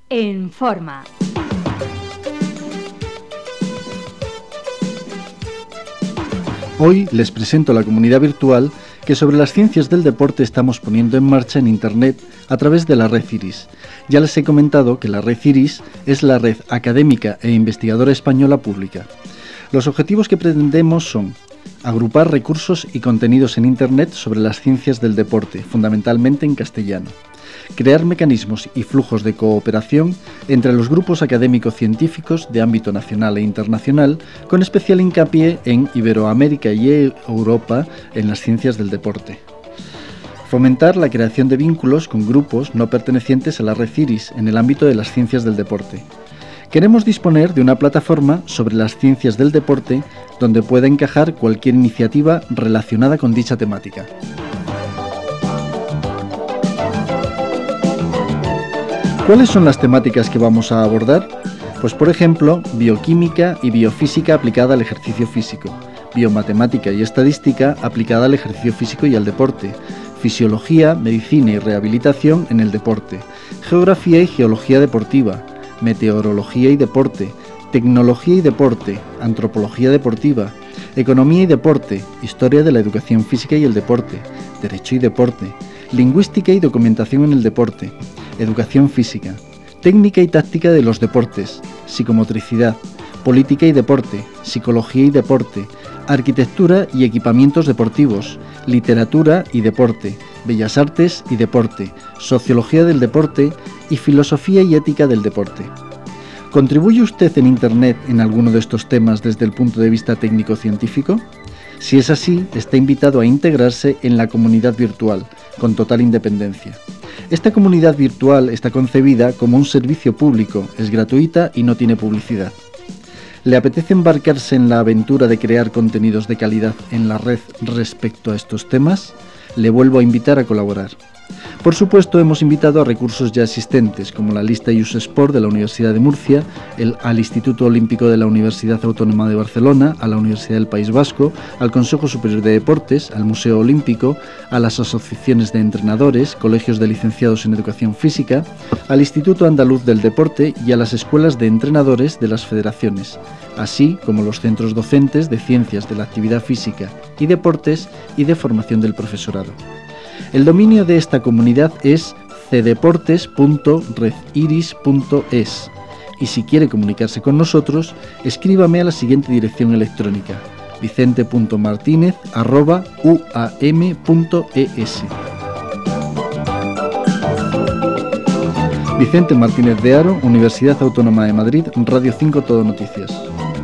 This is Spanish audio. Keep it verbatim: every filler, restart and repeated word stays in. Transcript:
en Forma. Hoy les presento la comunidad virtual que sobre las ciencias del deporte estamos poniendo en marcha en Internet a través de la red IRIS. Ya les he comentado que la red IRIS es la red académica e investigadora española pública. Los objetivos que pretendemos son agrupar recursos y contenidos en Internet sobre las ciencias del deporte, fundamentalmente en castellano. Crear mecanismos y flujos de cooperación entre los grupos académico-científicos de ámbito nacional e internacional, con especial hincapié en Iberoamérica y Europa en las ciencias del deporte. Fomentar la creación de vínculos con grupos no pertenecientes a la red IRIS en el ámbito de las ciencias del deporte. Queremos disponer de una plataforma sobre las ciencias del deporte donde pueda encajar cualquier iniciativa relacionada con dicha temática. ¿Cuáles son las temáticas que vamos a abordar? Pues por ejemplo, bioquímica y biofísica aplicada al ejercicio físico, biomatemática y estadística aplicada al ejercicio físico y al deporte, fisiología, medicina y rehabilitación en el deporte, geografía y geología deportiva, meteorología y deporte, tecnología y deporte, antropología deportiva, economía y deporte, historia de la educación física y el deporte, derecho y deporte, lingüística y documentación en el deporte, educación física, técnica y táctica de los deportes, psicomotricidad, política y deporte, psicología y deporte, arquitectura y equipamientos deportivos, literatura y deporte, bellas artes y deporte, sociología del deporte y filosofía y ética del deporte. ¿Contribuye usted en Internet en alguno de estos temas desde el punto de vista técnico-científico? Si es así, está invitado a integrarse en la comunidad virtual, con total independencia. Esta comunidad virtual está concebida como un servicio público, es gratuita y no tiene publicidad. ¿Le apetece embarcarse en la aventura de crear contenidos de calidad en la red respecto a estos temas? Le vuelvo a invitar a colaborar. Por supuesto, hemos invitado a recursos ya existentes, como la lista Usesport de la Universidad de Murcia, el, al Instituto Olímpico de la Universidad Autónoma de Barcelona, a la Universidad del País Vasco, al Consejo Superior de Deportes, al Museo Olímpico, a las asociaciones de entrenadores, colegios de licenciados en Educación Física, al Instituto Andaluz del Deporte y a las escuelas de entrenadores de las federaciones, así como los centros docentes de Ciencias de la Actividad Física y Deportes y de Formación del Profesorado. El dominio de esta comunidad es cedeportes punto red iris punto es y si quiere comunicarse con nosotros, escríbame a la siguiente dirección electrónica: vicente punto martinez arroba u a m punto e s. Vicente Martínez de Haro, Universidad Autónoma de Madrid, Radio cinco Todo Noticias.